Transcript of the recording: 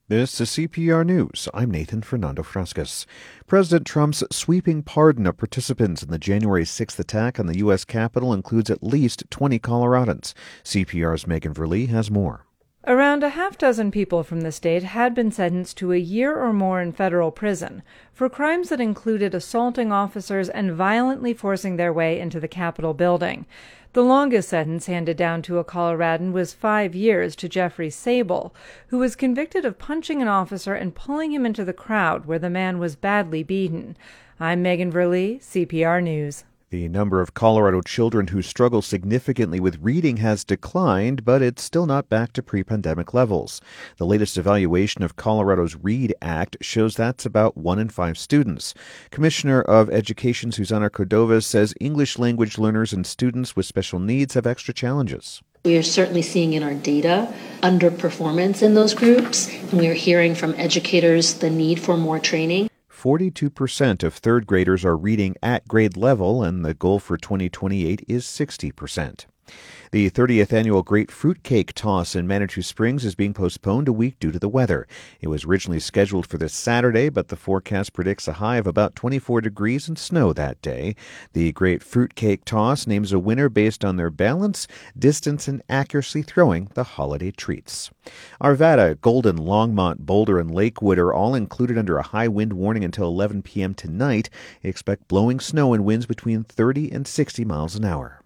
This is CPR News. I'm Nathan Fernando Frascas. President Trump's sweeping pardon of participants in the January 6th attack on the U.S. Capitol includes at least 20 Coloradans. CPR's Megan Verlee has more. Around a half dozen people from the state had been sentenced to a year or more in federal prison for crimes that included assaulting officers and violently forcing their way into the Capitol building. The longest sentence handed down to a Coloradan was 5 years to Jeffrey Sable, who was convicted of punching an officer and pulling him into the crowd where the man was badly beaten. I'm Megan Verlee, CPR News. The number of Colorado children who struggle significantly with reading has declined, but it's still not back to pre-pandemic levels. The latest evaluation of Colorado's READ Act shows that's about 1 in 5 students. Commissioner of Education Susana Cordova says English language learners and students with special needs have extra challenges. We are certainly seeing in our data underperformance in those groups, and we are hearing from educators the need for more training. 42% of third graders are reading at grade level, and the goal for 2028 is 60%. The 30th annual Great Fruit Cake Toss in Manitou Springs is being postponed a week due to the weather. It was originally scheduled for this Saturday, but the forecast predicts a high of about 24 degrees and snow that day. The Great Fruit Cake Toss names a winner based on their balance, distance, and accuracy throwing the holiday treats. Arvada, Golden, Longmont, Boulder, and Lakewood are all included under a high wind warning until 11 p.m. tonight. Expect blowing snow and winds between 30 and 60 miles an hour.